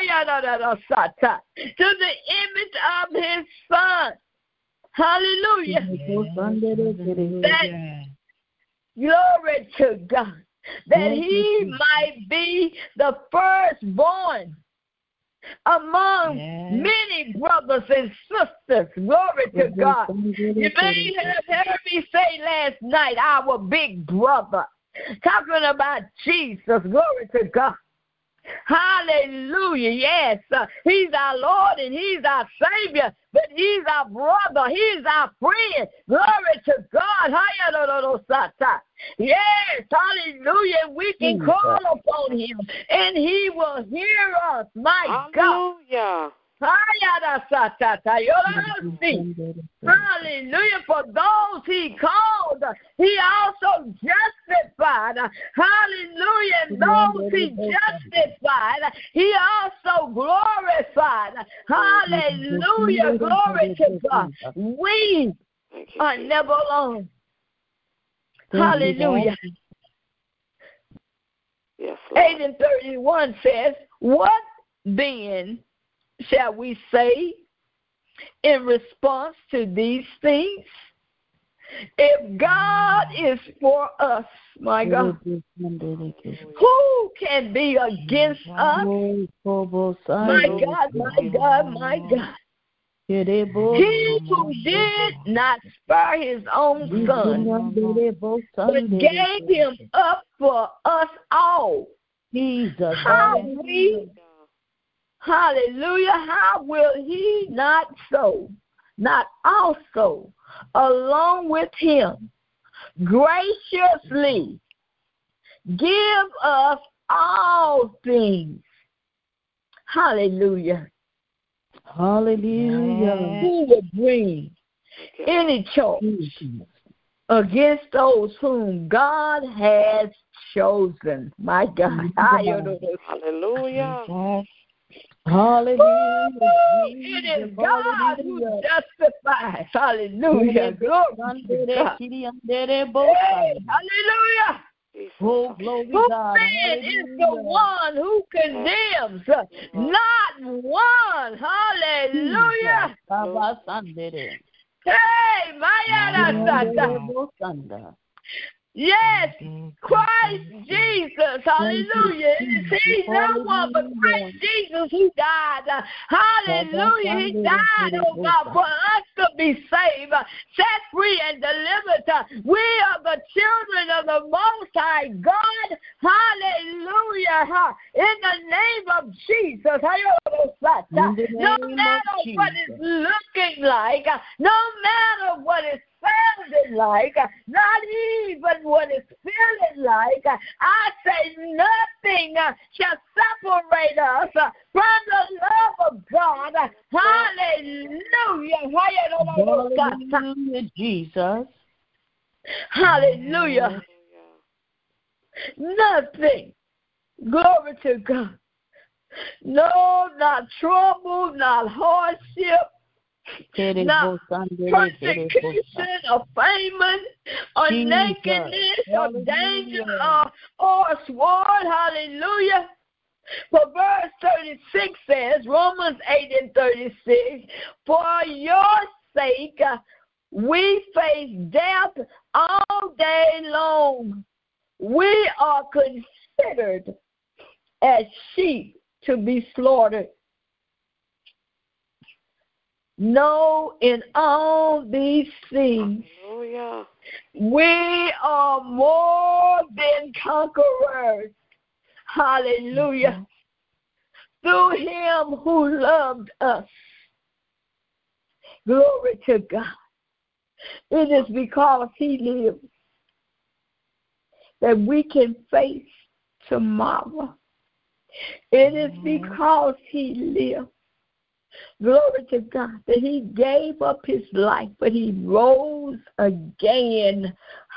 to the image of his son. Hallelujah. That, glory to God. That he might be the firstborn among yes. many brothers and sisters. Glory to God. You may have heard me say last night, our big brother, talking about Jesus. Glory to God. Hallelujah. Yes, uh, he's our Lord and he's our Savior, but he's our brother. He's our friend. Glory to God. Yes, hallelujah. We can call upon him and he will hear us. My hallelujah. God. Hallelujah. For those he called, he also justified. Hallelujah. And those he justified, he also glorified. Hallelujah. Glory to God. We are never alone. Hallelujah. Yes, eight and thirty-one says, what then shall we say in response to these things? If God is for us, my God, who can be against us? My God, my God, my God. He who did not spare his own son, but gave him up for us all. Jesus. How we Hallelujah. How will he not so, not also, along with him, graciously give us all things? Hallelujah. Hallelujah. Who will bring any charge against those whom God has chosen? My God. Hallelujah. Hallelujah. It is God who justifies. Hallelujah. Glory to God. Hey, hallelujah. Oh, glory Who God. then is the one who condemns? Not one. Hallelujah. Hey, Maya. Yes, Christ Jesus, hallelujah. It is he, no one but Christ Jesus who died. Hallelujah. He died, oh God, for us to be saved, set free and delivered. We are the children of the Most High God. Hallelujah. In the name of Jesus. No matter what it's looking like, no matter what it's sounding like, not even what it's feeling like, I say nothing shall separate us from the love of God. Hallelujah. Hallelujah, Jesus. Hallelujah. Nothing. Glory to God. No, not trouble, not hardship, not persecution or famine or nakedness or danger or, or sword. Hallelujah. For verse thirty-six says, Romans eight and thirty-six, for your sake we face death all day long. We are considered as sheep to be slaughtered. No, in all these things, Hallelujah. we are more than conquerors. Hallelujah. Mm-hmm. Through him who loved us. Glory to God. It is because he lives that we can face tomorrow. It is because he lived. Glory to God, that he gave up his life, but he rose again.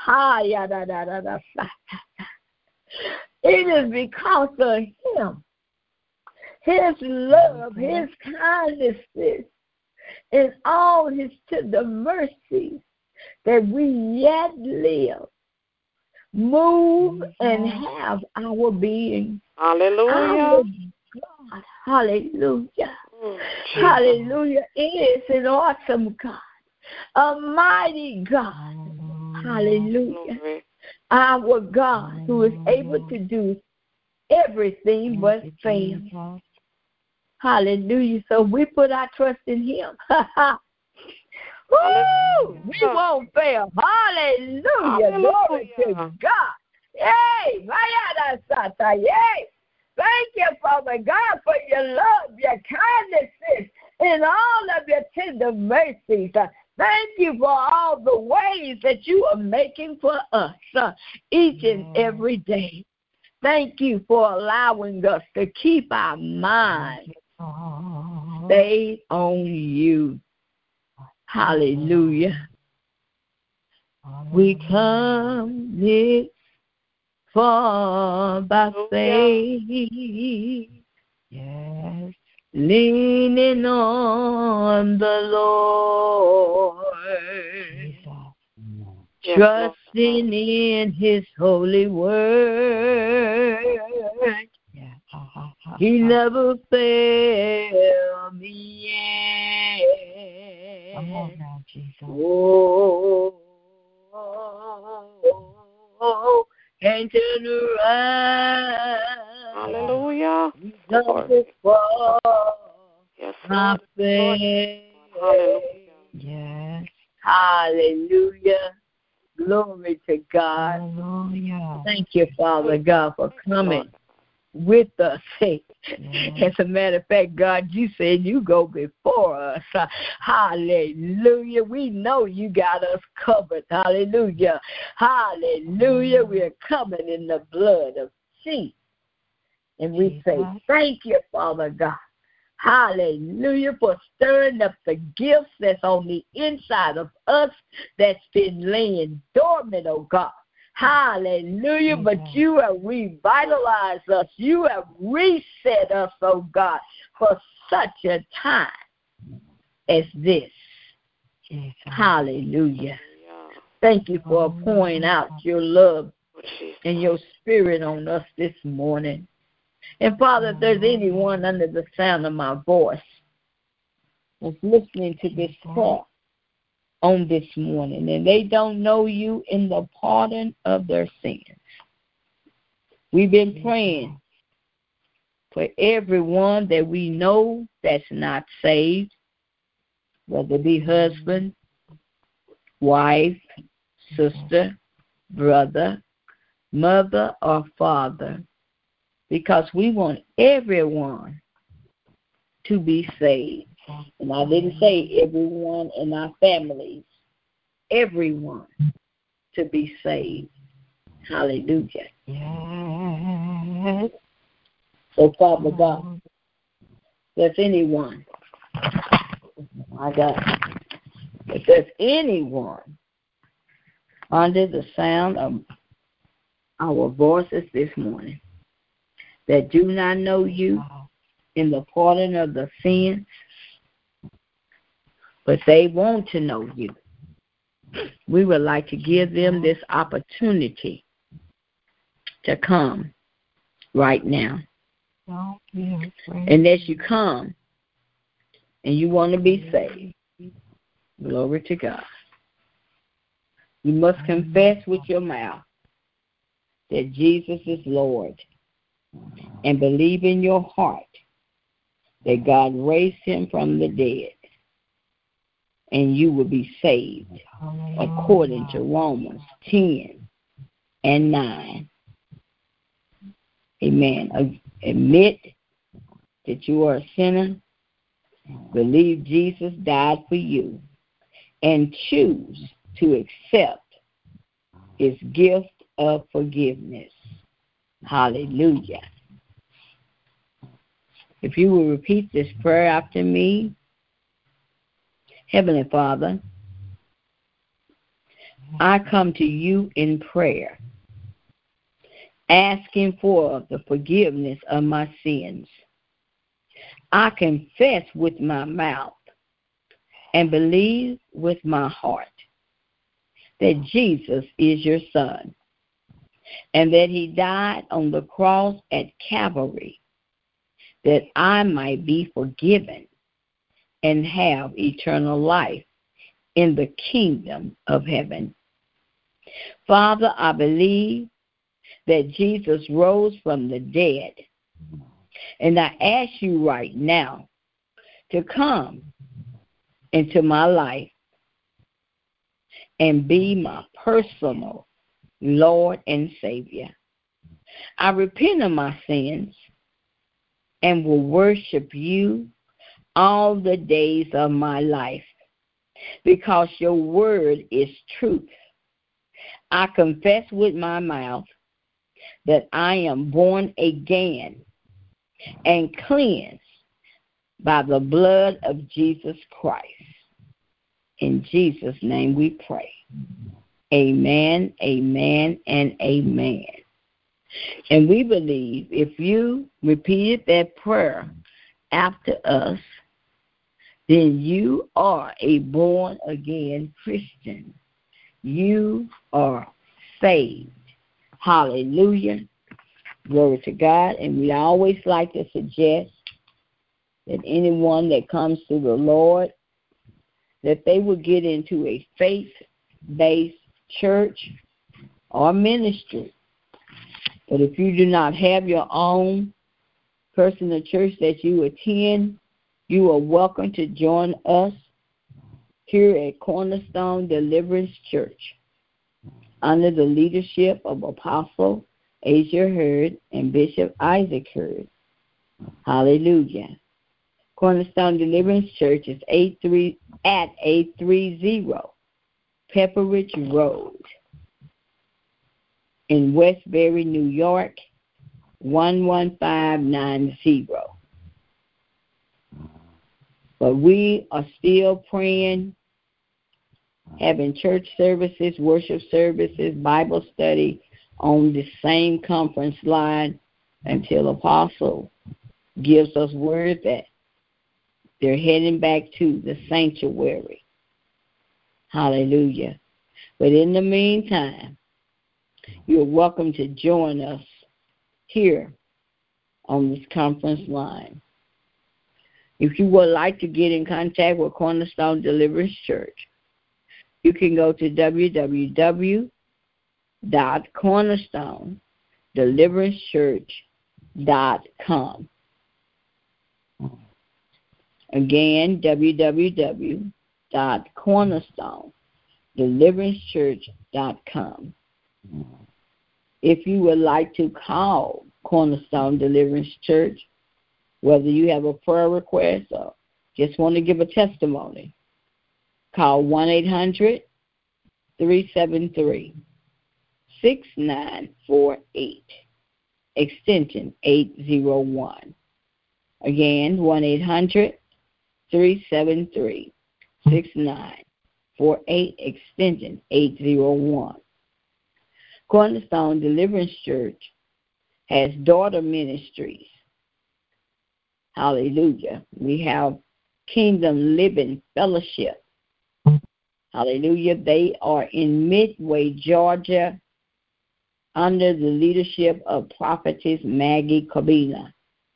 It is because of him, his love, his kindness, and all his tender mercies, that we yet live, move, and have our being. Hallelujah. Our God, hallelujah. Mm, hallelujah is an awesome God, a mighty God. Hallelujah. Glory. Our God who is able to do everything but fail. Hallelujah. So we put our trust in him. Woo! We won't fail. Hallelujah. Hallelujah. Glory to God. Yay! Yay! Thank you, Father God, for your love, your kindness, and all of your tender mercies. Thank you for all the ways that you are making for us uh, each and every day. Thank you for allowing us to keep our mind stayed on you. Hallelujah. We come this far by faith, yes, leaning on the Lord, yes, trusting in his holy word. Yeah. He never failed me yet. Come on now, Jesus. Oh, oh, oh, and turn around. Hallelujah. Yes, my faith. Hallelujah. Yes. Hallelujah. Glory to God. Hallelujah. Thank you, Father God, for coming with us. Yes. As a matter of fact, God, you said you go before us. Uh, hallelujah. We know you got us covered. Hallelujah. Hallelujah. We are covered in the blood of Jesus. And we say, thank you, Father God. Hallelujah, for stirring up the gifts that's on the inside of us that's been laying dormant, oh God. Hallelujah, but you have revitalized us. You have reset us, oh God, for such a time as this. Hallelujah. Thank you for pouring out your love and your spirit on us this morning. And Father, if there's anyone under the sound of my voice that's listening to this talk on this morning and they don't know you in the pardon of their sins, we've been praying for everyone that we know that's not saved, whether it be husband, wife, sister, brother, mother, or father, because we want everyone to be saved. And I didn't say everyone in our families, everyone to be saved. Hallelujah. Yes. So, Father God, if there's anyone, my God, if there's anyone under the sound of our voices this morning that do not know you in the pardon of the sins, but they want to know you, we would like to give them this opportunity to come right now. And as you come and you want to be saved, glory to God, you must confess with your mouth that Jesus is Lord and believe in your heart that God raised him from the dead, and you will be saved according to Romans ten and nine. Amen. Admit that you are a sinner, believe Jesus died for you, and choose to accept his gift of forgiveness. Hallelujah. If you will repeat this prayer after me. Heavenly Father, I come to you in prayer, asking for the forgiveness of my sins. I confess with my mouth and believe with my heart that Jesus is your Son and that he died on the cross at Calvary that I might be forgiven and have eternal life in the kingdom of heaven. Father, I believe that Jesus rose from the dead, and I ask you right now to come into my life and be my personal Lord and Savior. I repent of my sins and will worship you all the days of my life, because your word is truth. I confess with my mouth that I am born again and cleansed by the blood of Jesus Christ. In Jesus' name we pray. Amen, amen, and amen. And we believe if you repeated that prayer after us, then you are a born-again Christian. You are saved. Hallelujah. Glory to God. And we always like to suggest that anyone that comes to the Lord, that they will get into a faith-based church or ministry. But if you do not have your own personal church that you attend, you are welcome to join us here at Cornerstone Deliverance Church under the leadership of Apostle Asia Hurd and Bishop Isaac Hurd. Hallelujah. Cornerstone Deliverance Church is eight three at eight thirty Pepperidge Road in Westbury, New York, one one five nine zero. But we are still praying, having church services, worship services, Bible study on the same conference line until Apostle gives us word that they're heading back to the sanctuary. Hallelujah. But in the meantime, you're welcome to join us here on this conference line. If you would like to get in contact with Cornerstone Deliverance Church, you can go to w w w dot cornerstone deliverance church dot com. Again, w w w dot cornerstone deliverance church dot com. If you would like to call Cornerstone Deliverance Church, whether you have a prayer request or just want to give a testimony, call one eight hundred three seven three six nine four eight, extension eight oh one. Again, one eight hundred three seven three six nine four eight, extension eight oh one. Cornerstone Deliverance Church has daughter ministries. Hallelujah. We have Kingdom Living Fellowship. Hallelujah. They are in Midway, Georgia, under the leadership of Prophetess Maggie Kabina.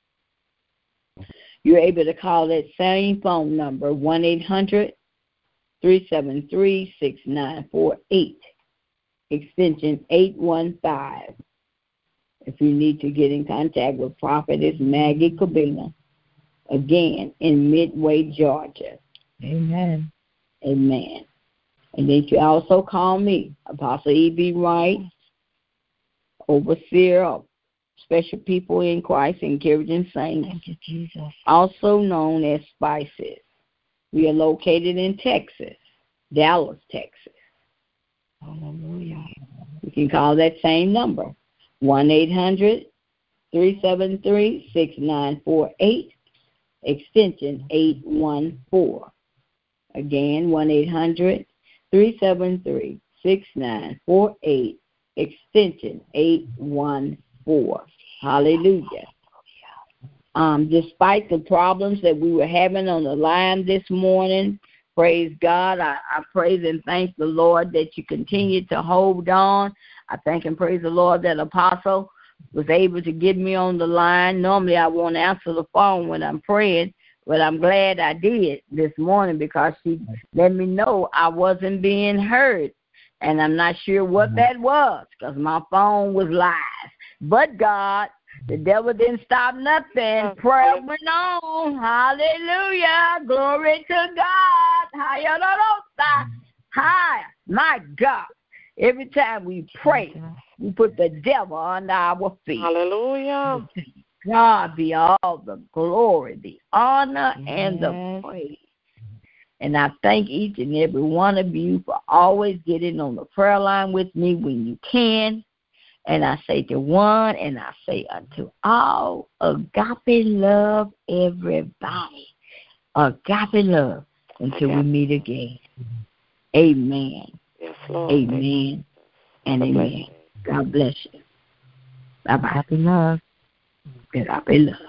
You're able to call that same phone number, one eight hundred three seven three six nine four eight, extension eight one five. If you need to get in contact with Prophetess Maggie Kabina, again, in Midway, Georgia. Amen. Amen. And then you can also call me, Apostle E B. Wright, overseer of Special People in Christ, encouraging saints. Thank you, Jesus. Also known as Spices. We are located in Texas, Dallas, Texas. Hallelujah. You can call that same number, one eight hundred three seven three six nine four eight, extension eight one four. Again, one eight hundred three seven three six nine four eight, extension eight one four. Hallelujah. Um, despite the problems that we were having on the line this morning, praise God, I, I praise and thank the Lord that you continue to hold on. I thank and praise the Lord that Apostle was able to get me on the line. Normally I won't answer the phone when I'm praying, but I'm glad I did this morning because she let me know I wasn't being heard. And I'm not sure what that was because my phone was live. But God, the devil didn't stop nothing. Prayer went on. Hallelujah. Glory to God. Hi, my God. Every time we pray, we put the devil under our feet. Hallelujah. God be all the glory, the honor, and the praise. And I thank each and every one of you for always getting on the prayer line with me when you can. And I say to one, and I say unto all, agape love, everybody. Agape love until we meet again. Amen. Yes, Lord. Amen and amen. God bless you. Bye-bye. Happy love. Agape love.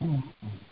mm, mm.